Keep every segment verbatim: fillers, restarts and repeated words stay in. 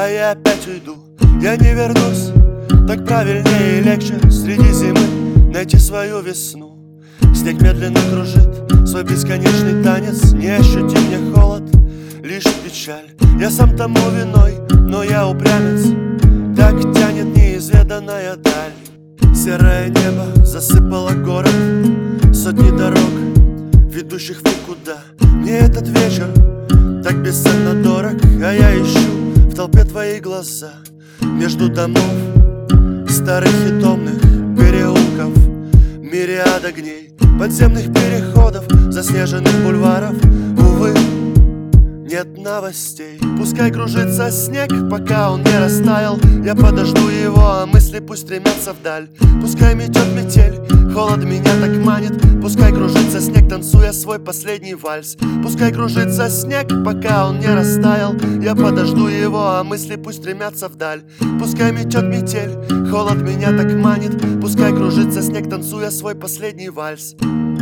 а я опять уйду. Я не вернусь, так правильнее и легче среди зимы найти свою весну. Снег медленно кружит свой бесконечный танец. Не ощути мне холод, лишь печаль. Я сам тому виной, но я упрямец. Так тянет неизведанная даль. Серое небо засыпало город, сотни дорог, ведущих в никуда. Мне этот вечер так бесценно дорог, а я ищу в толпе твои глаза. Между домов, старых и томных переулков, мириад огней, подземных переходов, заснеженных бульваров. Увы, нет новостей. Пускай кружится снег, пока он не растаял. Я подожду его, а мысли пусть стремятся вдаль. Пускай метет метель, холод меня так манит. Пускай кружится снег, танцуя свой последний вальс. Пускай кружится снег, пока он не растаял. Я подожду его, а мысли пусть стремятся вдаль. Пускай метет метель, холод меня так манит. Пускай кружится снег, танцуя свой последний вальс.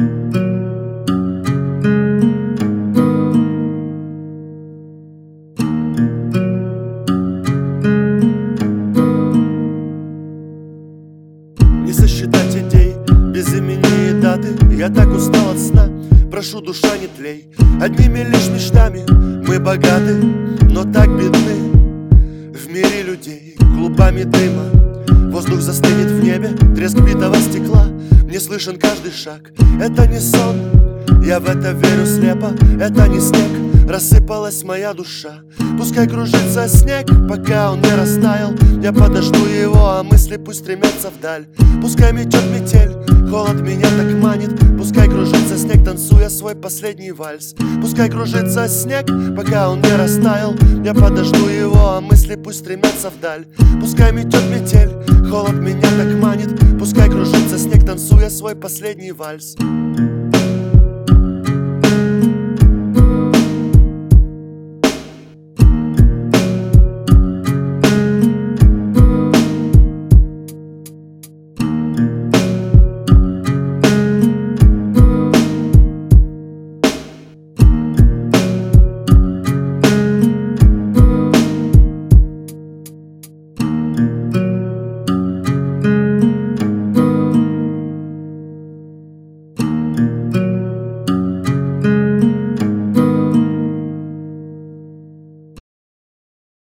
Не сосчитать идей, без имени и даты. Я так устал от сна, прошу, душа, не тлей. Одними лишь мечтами мы богаты, но так бедны в мире людей. Клубами дыма воздух застынет в небе, треск битого стекла. Мне слышен каждый шаг, это не сон, я в это верю слепо. Это не снег, рассыпалась моя душа. Пускай кружится снег, пока он не растаял. Я подожду его, а мысли пусть стремятся вдаль. Пускай метет метель, холод меня так манит. Пускай кружится снег, танцуя свой последний вальс. Пускай кружится снег, пока он не растаял. Я подожду его, а мысли пусть стремятся вдаль. Пускай метет метель, холод меня так манит. Пускай кружится снег, танцуя свой последний вальс.